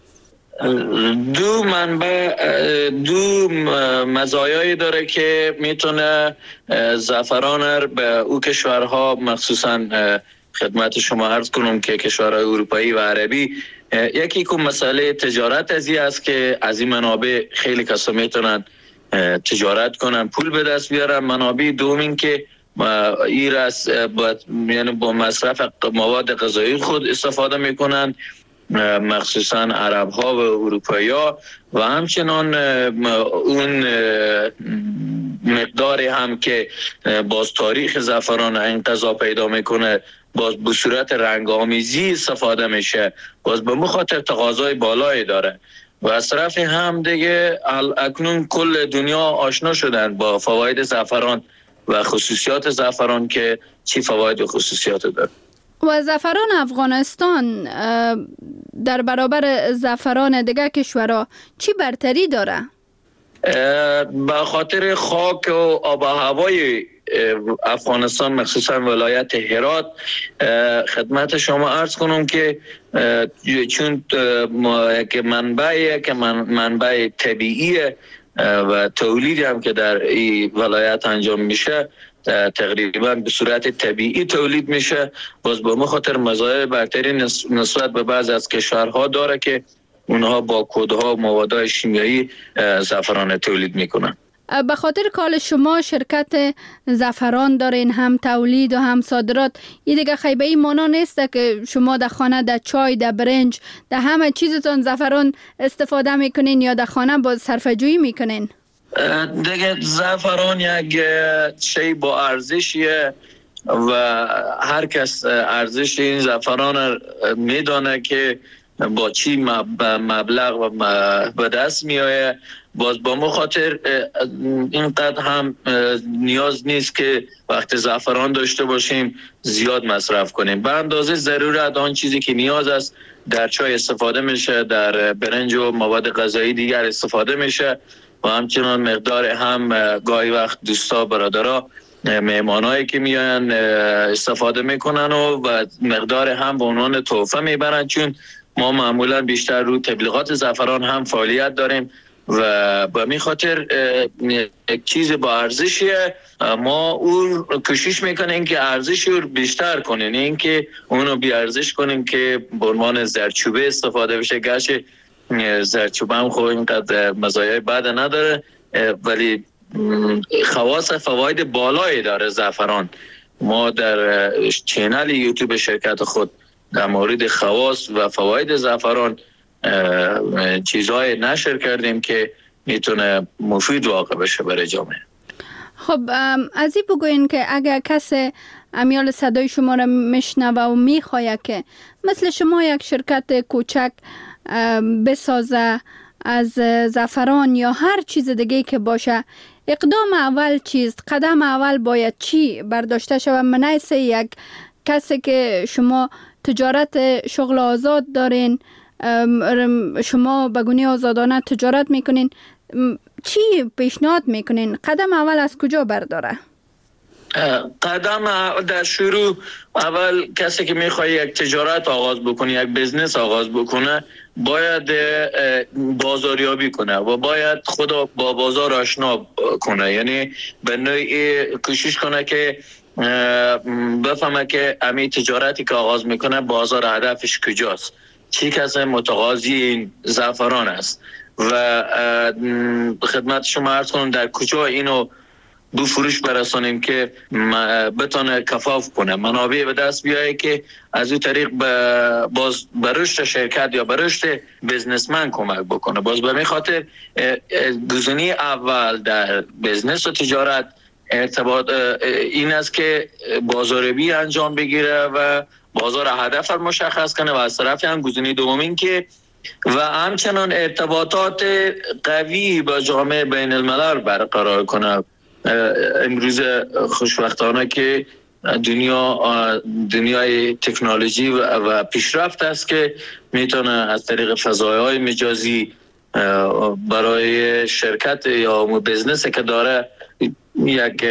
دو مزایایی داره که میتونه زعفران به او کشورها، مخصوصا خدمت شما عرض کنم که کشورهای اروپایی و عربی، یکی که مسئله تجارت ازی است که از این منابع خیلی کسا میتونن تجارت کنن، پول به دست بیارن. منابع دومین که ایرس یعنی با مصرف مواد غذایی خود استفاده میکنن، مخصوصا عرب ها و اروپایی ها و همچنان اون مقداری هم که باز تاریخ زعفران انقضا پیدا میکنه باز به صورت رنگ آمیزی استفاده میشه، باز به مخاطر تقاضای بالایی داره و از طرف هم دیگه اکنون کل دنیا آشنا شدن با فواید زعفران و خصوصیات زعفران که چی فواید و خصوصیات داره. و زعفران افغانستان در برابر زعفران دیگه کشورها چی برتری داره؟ به خاطر خاک و آب و هوای افغانستان، مخصوصا ولایت هرات، خدمت شما عرض کنم که چون منبع طبیعی و تولیدی هم که در این ولایت انجام میشه تقریبا به صورت طبیعی تولید میشه، باز با مخاطر مزایای برتری نسبت به بعض از کشورها داره که اونها با کودها و مواد شیمیایی زعفران تولید میکنن. به خاطر کال شما شرکت زعفران دارین، هم تولید و هم صادرات، این دیگه خیبه ای مانا نیست که شما در خانه در چای، در برنج، در همه چیزتون زعفران استفاده میکنین یا در خانه با صرفه جویی میکنین؟ دیگه زعفران یک شی با ارزشیه و هر کس ارزش این زعفران میدانه که با چی مبلغ و به دست میآید. باز با مخاطر اینقدر هم نیاز نیست که وقت زعفران داشته باشیم زیاد مصرف کنیم. به اندازه ضرورت آن چیزی که نیاز است در چای استفاده میشه، در برنج و مواد غذایی دیگر استفاده میشه و همچنان مقدار هم گاهی وقت دوستا برادرها مهمانایی که میان استفاده میکنن و مقدار هم به عنوان تحفه میبرن، چون ما معمولا بیشتر رو تبلیغات زعفران هم فعالیت داریم و به می خاطر یک چیز با ارزشیه. ما اون کوشش میکنیم که ارزش رو بیشتر کنیم، این که اونو بی ارزش کنیم که به عنوان زردچوبه استفاده بشه. گرچه زردچوبه هم خب اینقدر مزایای بد نداره ولی خواص فواید بالایی داره زعفران. ما در چینل یوتیوب شرکت خود در مورد خواص و فواید زعفران چیزهای نشر کردیم که میتونه مفید واقع بشه برای جامعه. خب از این بگوین که اگر کسی امیال صدای شما را میشنوه و میخواه که مثل شما یک شرکت کوچک بسازه از زعفران یا هر چیز دیگه که باشه، اقدام اول چیست؟ قدم اول باید چی برداشته شود؟ منیسه یک کسی که شما تجارت شغل آزاد دارین، شما بگونه آزادانه تجارت میکنین، چی پیشنهاد میکنین؟ قدم اول از کجا برداره؟ قدم در شروع اول کسی که میخواد یک تجارت آغاز بکنه، یک بزنس آغاز بکنه، باید بازاریابی کنه و باید خود با بازار آشنا کنه. یعنی به نوعی کوشش کنه که بفهمه که همین تجارتی که آغاز میکنه بازار هدفش کجاست، چی کسی متقاضی این زعفران است و خدمت شما عرض کنم در کجا اینو دو فروش برسانیم که بتونه کفاف کنه، منابع به دست بیایه که از این طریق باز به رشد شرکت یا به رشد بزنسمن کمک بکنه. باز به می خاطر گزینه اول در بزنس و تجارت ارتباط این است که بازاریابی انجام بگیره و بازار هدف رو مشخص کنه و از طرف هم گزینه دوم این که و همچنان ارتباطات قوی با جامعه بین الملل برقرار کنه. امروز خوشبختانه که دنیای تکنولوژی و پیشرفت است که میتونه از طریق فضایهای مجازی برای شرکت یا بزنس که داره یک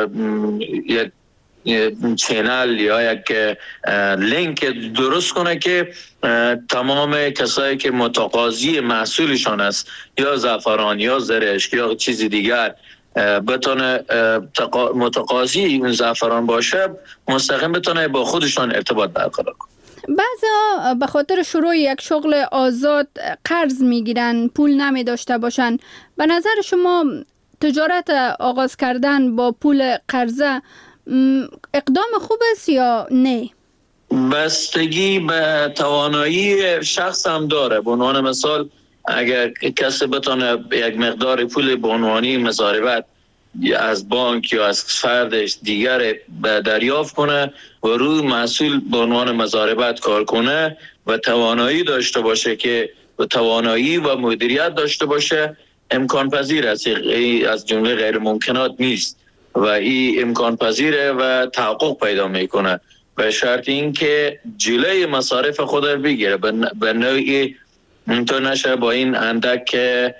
چینل یا یک لینک درست کنه که تمام کسایی که متقاضی محصولشان است یا زعفران یا زرشک یا چیزی دیگر بتونه متقاضی اون زعفران باشه، مستقیم بتونه با خودشان ارتباط برقرار کنه. بعضا به خاطر شروع یک شغل آزاد قرض میگیرن، پول نمی داشته باشن. به نظر شما تجارت آغاز کردن با پول قرضه اقدام خوب است یا نه؟ بستگی به توانایی شخص هم داره. به عنوان مثال اگر کسی بتونه یک مقدار پول به عنوانی مضاربت از بانک یا از فردش دیگر دریافت کنه و روی محصول به عنوان مضاربت کار کنه و توانایی داشته باشه که توانایی و مدیریت داشته باشه، امکان پذیر است. از جمله غیر ممکنات نیست و این امکان پذیره و تحقق پیدا میکنه به شرط این که جلوی مصارف خود رو بگیره، به نوعی اینطور نشه با این اندک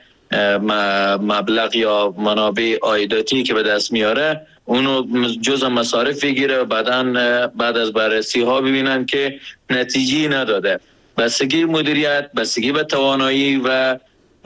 مبلغ یا منابع عایداتی که به دست میاره اونو جز مصارف بگیره و بعد از بررسی ها ببینن که نتیجه نداده. بستگی مدیریت، بستگی به توانایی و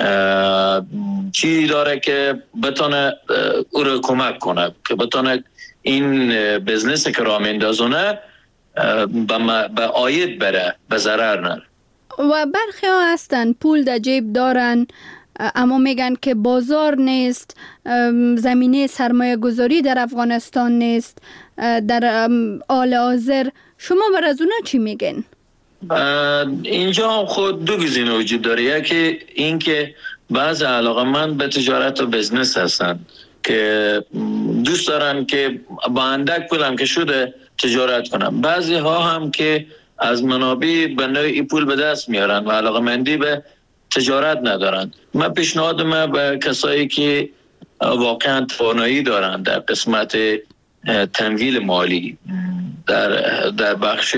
چی داره که بتونه او رو کمک کنه که بتونه این بزنس که راه میندازونه به عاید بره، به ضرر نره. و برخی ها هستن پول در جیب دارن اما میگن که بازار نیست، زمینه سرمایه گذاری در افغانستان نیست در حال حاضر. شما بر از اونا چی میگن؟ اینجا خود دو گزینه وجود داره. یکی این که بعض علاقه‌مند به تجارت و بزنس هستن که دوست دارن که با اندک پول هم که شده تجارت کنن. بعضی ها هم که از منابع به نوعی پول به دست میارن و علاقمندی به تجارت ندارن. من پیشنهاد من به کسایی که واقعا توانایی دارن در قسمت تمویل مالی در بخش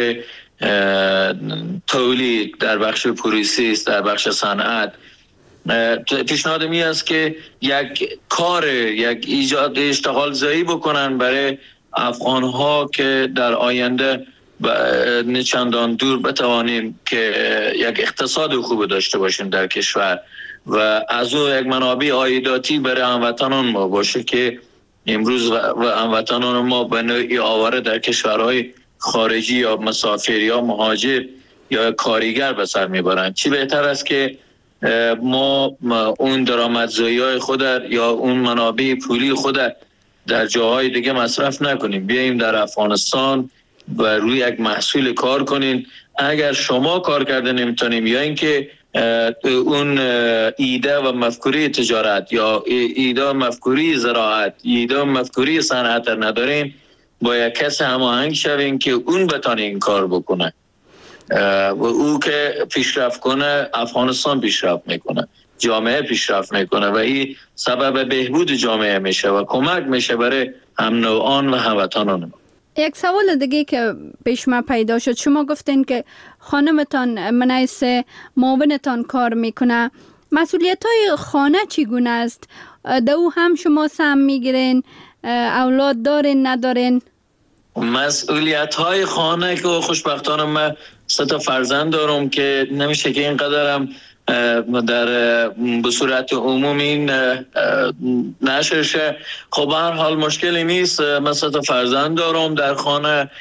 تولید، در بخش پروسس، در بخش صنعت، پیشنهاد می است که یک ایجاد اشتغال زایی بکنن برای افغان ها که در آینده نه چندان دور بتوانیم که یک اقتصاد خوب داشته باشیم در کشور و از او یک منابع عایداتی برای هموطنان ما باشه که امروز و هموطنان ما به نوعی آواره در کشورهای خارجی یا مسافر یا مهاجر یا کارگر به سر میبرند. چی بهتر است که ما اون درآمدزایی‌های خود یا اون منابع پولی خود در جاهای دیگه مصرف نکنیم، بیاییم در افغانستان و روی یک محصول کار کنین. اگر شما کار کرده نمیتونیم یا اینکه اون ایده و مفکوری تجارت یا ایده و مفکوری زراعت، ایده و مفکوری صنعت نداریم، با یک کس هماهنگ شویم که اون بتونه این کار بکنه و او که پیشرفت کنه افغانستان پیشرفت میکنه، جامعه پیشرفت میکنه و این سبب بهبود جامعه میشه و کمک میشه برای هم نوعان و هموطنان. یک سوال دیگه که پیش ما پیدا شد، شما گفتین که خانمتان منیس معاونتان کار میکنه، مسئولیت های خانه چگونه است؟ دو هم شما سهم میگیرین؟ اولاد دارین ندارین؟ مسئولیت های خانه که خوشبختانه من 3 فرزند دارم که نمیشه که اینقدرم به صورت عمومی نشر شه. خب هر حال مشکلی نیست. من 3 فرزند دارم در خانه،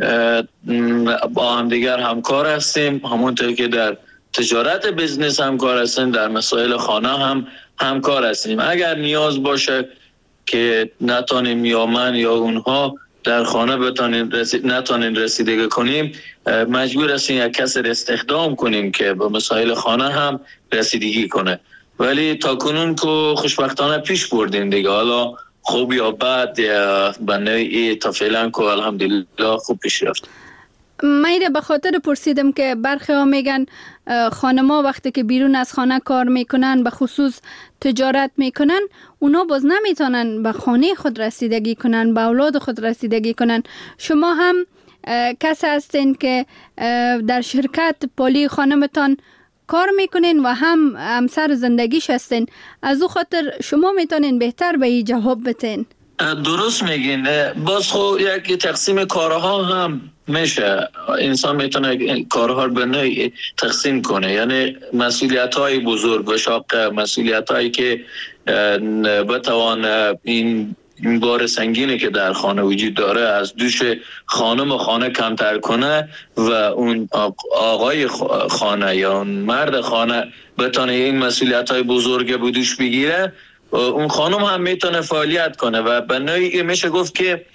با هم دیگر همکار هستیم، همونطور که در تجارت بزنس همکار هستیم، در مسائل خانه هم همکار هستیم. اگر نیاز باشه که نتانیم یا من یا اونها در خانه نتانیم رسیدگی کنیم، مجبور هستیم یک کس استخدام کنیم که به مسائل خانه هم رسیدگی کنه. ولی تا کنون که خوشبختانه پیش بردیم دیگه، حالا خوب یا بد به نوعی تا فعلا که الحمدلله خوب پیش رفت. من به خاطر پرسیدم که برخی ها میگن خانما وقتی که بیرون از خانه کار میکنن، به خصوص تجارت میکنن، اونا باز نمیتونن به خانه خود رسیدگی کنن، به اولاد خود رسیدگی کنن. شما هم کسی هستین که در شرکت پولی خانمتان کار میکنین و هم همسر زندگیش هستین، از او خاطر شما میتونین بهتر به این جواب بتین. درست میگین. باز خب یک تقسیم کارها هم میشه، انسان میتونه کارها رو به نوعی تقسیم کنه، یعنی مسئولیت های بزرگ و شاق، مسئولیت هایی که بتوان این بار سنگینی که در خانه وجود داره از دوش خانم و خانه کمتر کنه و اون آقای خانه یا اون مرد خانه بتونه این مسئولیت های بزرگ به دوش بگیره، اون خانم هم میتونه فعالیت کنه و به نوعی میشه گفت که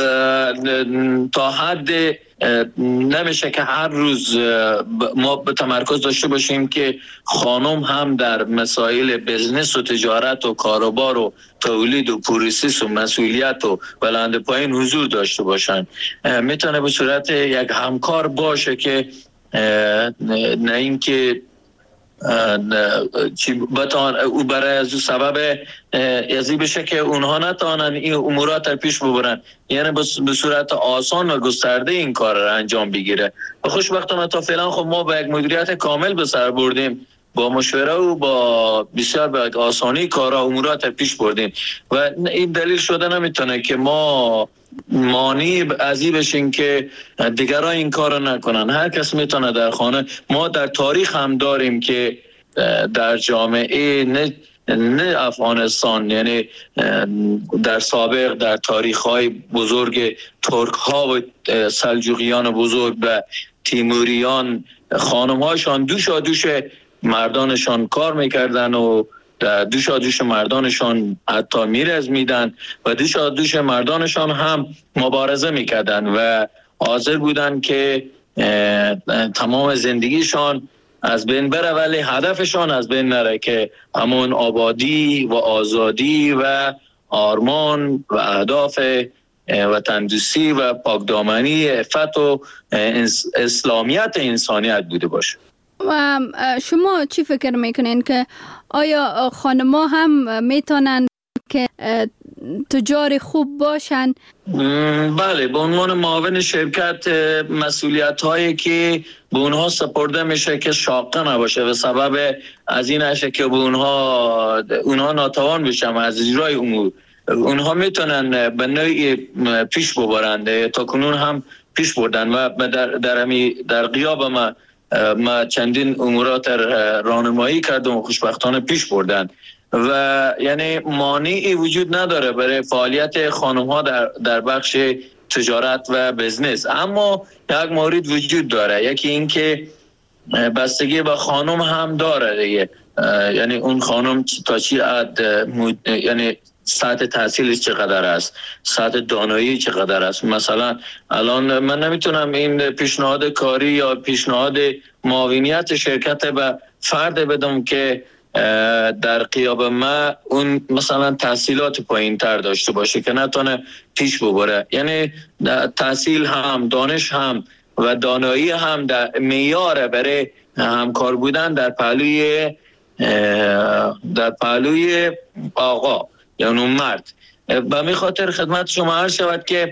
تا حد نمیشه که هر روز ما به تمرکز داشته باشیم که خانم هم در مسائل بزنس و تجارت و کاروبار و تولید و پروسس و مسئولیت و بلند پایین حضور داشته باشن. میتونه به صورت یک همکار باشه که نه اینکه او برای از سبب ازی بشه که اونها نتوانن این امورات پیش ببرن، یعنی به صورت آسان و گسترده این کار را انجام بگیره. و خوشبختانه تا فعلا خب ما با یک مدیریت کامل به سر بردیم، با مشوره و با بسیار به آسانی کارا امورات پیش بردیم و این دلیل شده نمیتونه که ما مانی ازی بشین که دیگران این کار نکنن. هر کس میتونه در خانه. ما در تاریخ هم داریم که در جامعه نه افغانستان، یعنی در سابق در تاریخ‌های بزرگ ترک ها و سلجوقیان بزرگ و تیموریان، خانم‌هاشان دوش مردانشان کار میکردن و دوش مردانشان حتی میرزمیدن و دوش مردانشان هم مبارزه میکردن و حاضر بودن که تمام زندگیشان از بین بره، ولی هدفشان از بین نره که همون آبادی و آزادی و آرمان و اهداف وطندوستی و پاکدامنی، عفت و اسلامیت انسانیت بوده باشه. و شما چی فکر میکنین که آیا خانم‌ها هم میتونن که تجار خوب باشن؟ بله، به عنوان معاون شرکت مسئولیت هایی که به اونها سپرده میشه که شاقه نباشه و سبب از این نشه که به اونها ناتوان بشن از اجرای امور، اونها میتونن به نوعی پیش ببرند. تا کنون هم پیش بردن و در غیاب ما چندین امورات راهنمایی کردم و خوشبختانه پیش بردن و یعنی مانعی وجود نداره برای فعالیت خانم ها در بخش تجارت و بزنس. اما یک مورد وجود داره، یکی این که بستگی به خانم هم داره دیگه، یعنی اون خانم تا چی یعنی سطح تحصیلش چقدر است، سطح دانایی چقدر است. مثلا الان من نمیتونم این پیشنهاد کاری یا پیشنهاد معاونیت شرکت به فرد بدم که در قیاب ما اون مثلا تحصیلات پایین تر داشته باشه که نتونه پیش ببره. یعنی تحصیل هم، دانش هم و دانایی هم در معیار برای همکار بودن در پهلوی آقا یعنی مرد. به می خاطر خدمت شما عرض شود که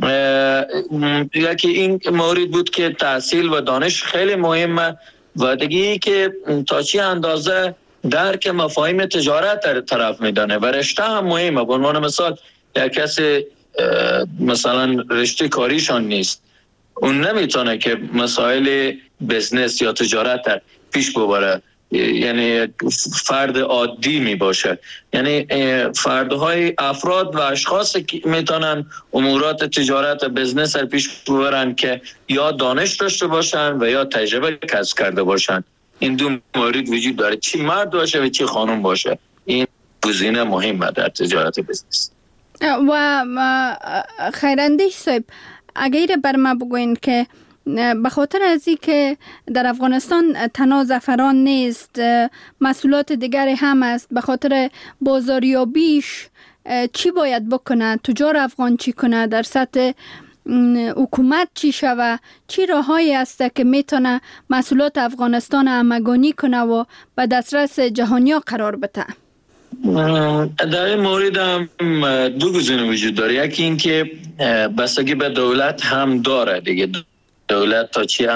یکی این مورد بود که تحصیل و دانش خیلی مهمه و دیگه که تا چی اندازه درک مفاهیم تجارت طرف میدانه و رشته هم مهمه. به عنوان مثال یک کسی مثلا رشته کاریشان نیست، اون نمیتونه که مسائل بزنس یا تجارت پیش ببره، یعنی فرد عادی می باشه. یعنی فردهای افراد و اشخاص که میتونن امورات تجارت و بزنس رو پیش ببرن که یا دانش داشته باشن و یا تجربه کسب کرده باشن. این دو مورد وجود داره، چی مرد باشه و چی خانم باشه. این گزینه مهمه در تجارت بزنس. و خیراندیش صاحب، اگر بر ما بگوین که به خاطر از این که در افغانستان تنها زعفران نیست، محصولات دیگری هم است، به خاطر بازاریابیش چی باید بکنه؟ تجار افغان چی کنه؟ در سطح حکومت چی شوه؟ چی راههایی است که میتونه محصولات افغانستان همگانی کنه و به دسترس جهانیا قرار بده؟ در این مورد هم دو گزینه وجود داره. یکی این که بستگی به دولت هم داره دیگه، دولت تا چی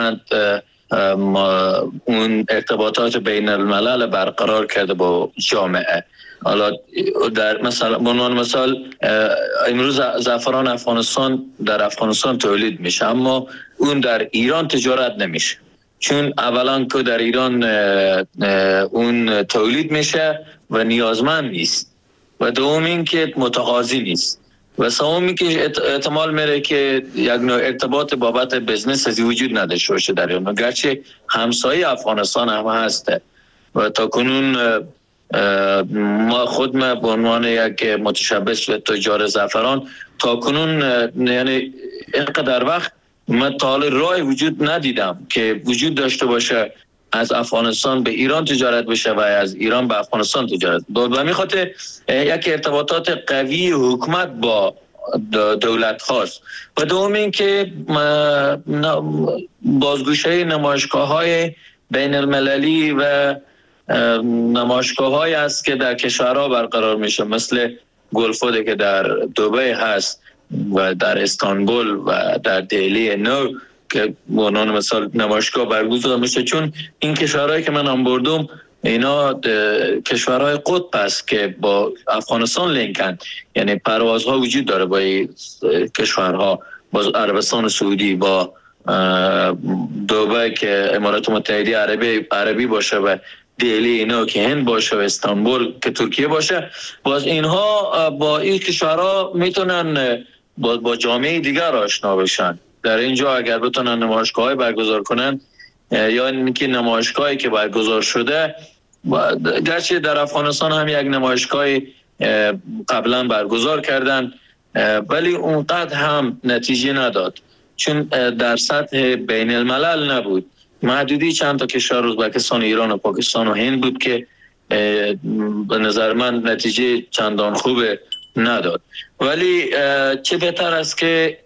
اون ارتباطات بین الملل برقرار کرده با جامعه. حالا در مثال امروز زعفران افغانستان در افغانستان تولید میشه، اما اون در ایران تجارت نمیشه، چون اولا که در ایران اون تولید میشه و نیازمند نیست و دوم این که متقاضی نیست و سومی که احتمال میره که یک نوع ارتباط بابت بزنس از وجود نداشته باشه در ایران، گرچه همسایه افغانستان هم هسته و تا کنون ما خود به عنوان یک متشبث و تجار زعفران تا کنون یعنی اینقدر وقت من تا حال راه وجود ندیدم که وجود داشته باشه از افغانستان به ایران تجارت بشه و از ایران به افغانستان تجارت. به خاطر یک ارتباطات قوی حکومت با دولت خاص و دوم این که بازگوشه نمایشگاه‌های بین المللی و نمایشگاه‌های است که در کشورها برقرار میشه، مثل گلفود که در دبی هست و در استانبول و در دهلی نو که به عنوان مثال نمایشگاه برگزار میشه، چون این کشورهایی که من هم بردم اینا کشورهای قطب است که با افغانستان لینکن، یعنی پروازها وجود داره با کشورها، با عربستان سعودی، با دبی که امارات متحده عربی باشه و دهلی اینا که هند باشه و استانبول که ترکیه باشه. باز اینها با این کشورها میتونن با جامعه دیگر آشنا بشن. در اینجا اگر بتونن نمایشگاه‌های برگزار کنن یا اینکه نمایشگاهی که برگزار شده، گرچه در افغانستان هم یک نمایشگاهی قبلا برگزار کردن ولی اونقدر هم نتیجه نداد، چون در سطح بین الملل نبود. محدودی چند تا کشور، ازبکستان، ایران و پاکستان و هند بود که به نظر من نتیجه چندان خوب نداد. ولی چه بهتر است که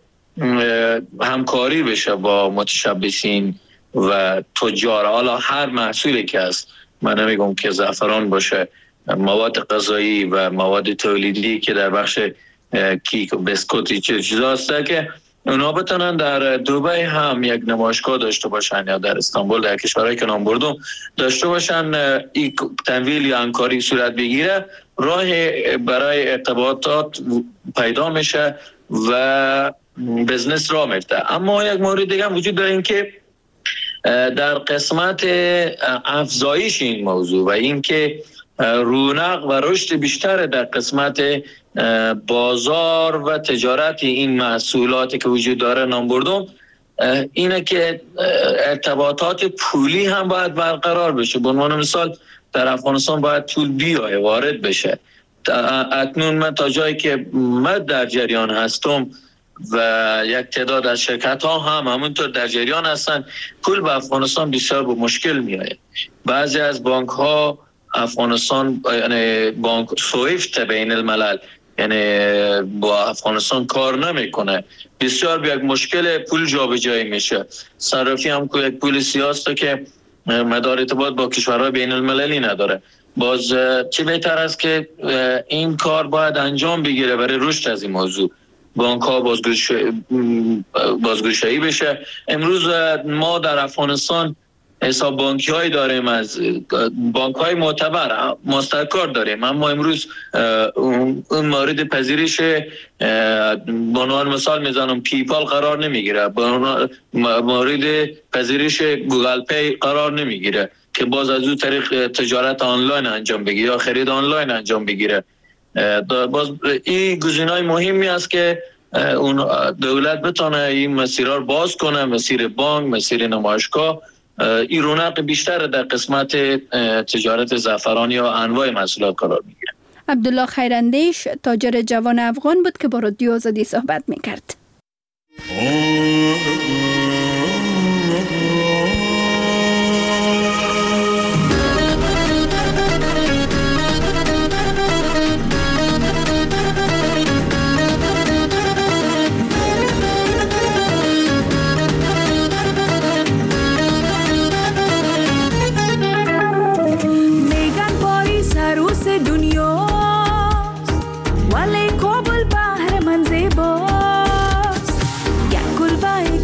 همکاری بشه با متشبثین و تجار، حالا هر محصولی که است، من نمیگم که زعفران باشه، مواد غذایی و مواد تولیدی که در بخش کیک و بسکوتی چیزا هست که اونا بتونن در دبی هم یک نمایشگاه داشته باشن یا در استانبول، در کشورهایی که نام بردم داشته باشن، این تمویل یا همکاری صورت بگیره، راه برای ارتباطات پیدا میشه و بزنس را میفته. اما یک مورد دیگه وجود داره، این که در قسمت افزایش این موضوع و این که رونق و رشد بیشتر در قسمت بازار و تجارت این محصولات که وجود داره نام بردم، اینه که ارتباطات پولی هم باید برقرار بشه. به عنوان مثال در افغانستان باید پول بیای وارد بشه. اکنون من تا جایی که من در جریان هستم و یک تعداد از شرکت ها هم همونطور در جریان هستن، پول به افغانستان بسیار به مشکل میآید. بعضی از بانک ها افغانستان، یعنی بانک سویفت بین الملل، یعنی با افغانستان کار نمیکنه، بسیار به یک مشکل پول جابجایی میشه. صرافی هم که یک پول سیاسته که مدار ارتباط با کشورهای بین المللی نداره. باز چه بهتر است که این کار باید انجام بگیره برای رشد از این موضوع. بانک ها بازگشایی بشه. امروز ما در افغانستان حساب بانکی هایی داریم، از بانک های معتبر ماسترکار داریم، اما امروز اون مورد پذیرش به عنوان مثال میزنم پیپال قرار نمیگیره، مورد پذیرش گوگل پی قرار نمیگیره که باز از اون طریق تجارت آنلاین انجام بگیره یا خرید آنلاین انجام بگیره. باز این گزینه‌های مهمی است که اون دولت بتونه این مسیرها رو باز کنه، مسیر بانک، مسیر نمایشگاه. این رونق بیشتر در قسمت تجارت زعفران یا انواع محصولات قرار میگیره. عبدالله خیراندیش تاجر جوان افغان بود که با رادیو آزادی صحبت میکرد. ولی کابل بحر من زیباست، یک گل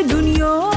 دنیا